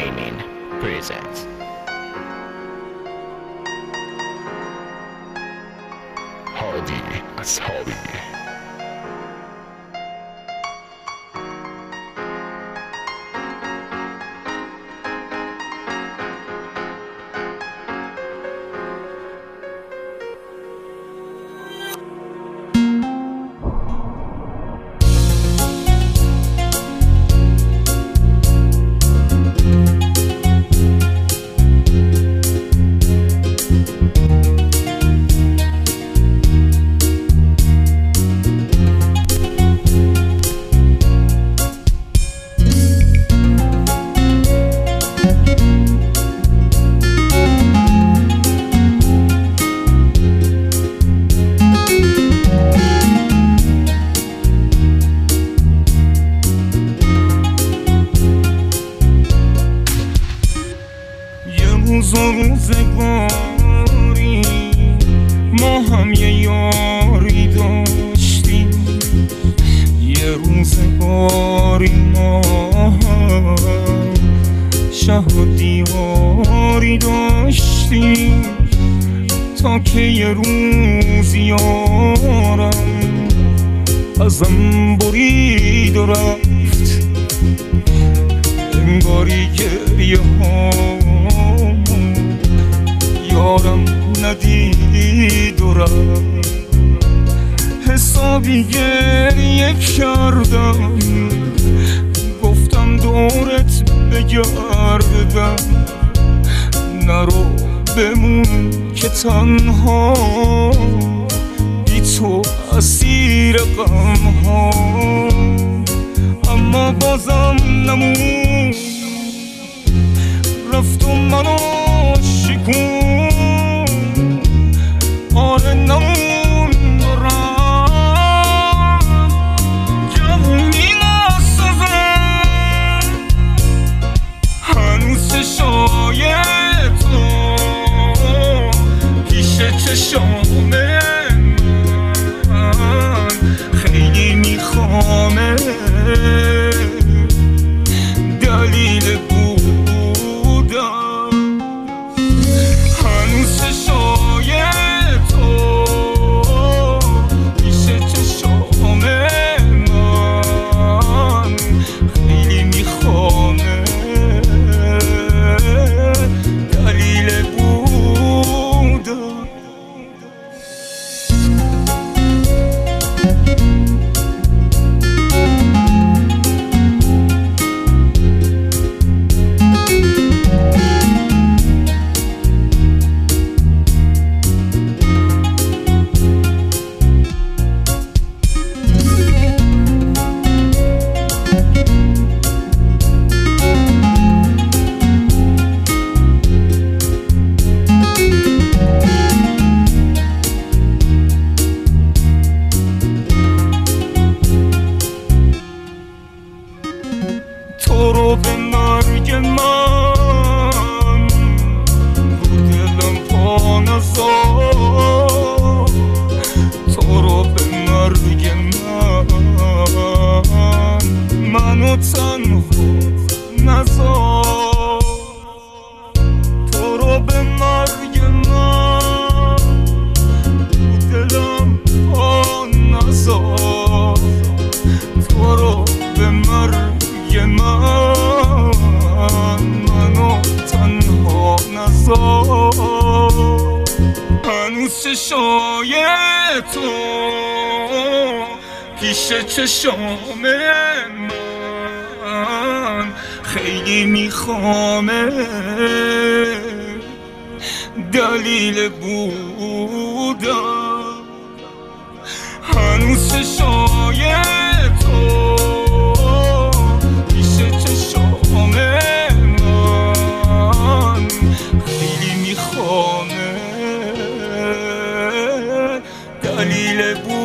Gaming presents هادی اصحابی. روزگاری ما هم یه یاری داشتیم، یه روزگاری ما هم شه و دیواری داشتیم، تا که یه روز یارم ازم برید و رفت، انگاری گریه ها یارم ندید و رفت. حسابی گریه کردم، گفتم دورت بگردم، نرو بمون که تنها بی تو اسیر غم ها. اما بازم نمون، رفت و منو شکون، آره نمون دارم جوونی نسازم، هنوز چشای تو پیش چشام من خیلی میخوامه، دلیل تو رو به مرگ من رو دلم پا نذار، تو رو به مرگ من منو تنها نذار، تو رو به مرگ من رو دلم پا نذار، تو رو به مرگ منو تنها نذار. هنوز چشای تو پیش چشام من خیلی میخوامه، دلیل بودم. هنوز چشای تو پیش چشام من خیلی میخوامه، دلیل بود.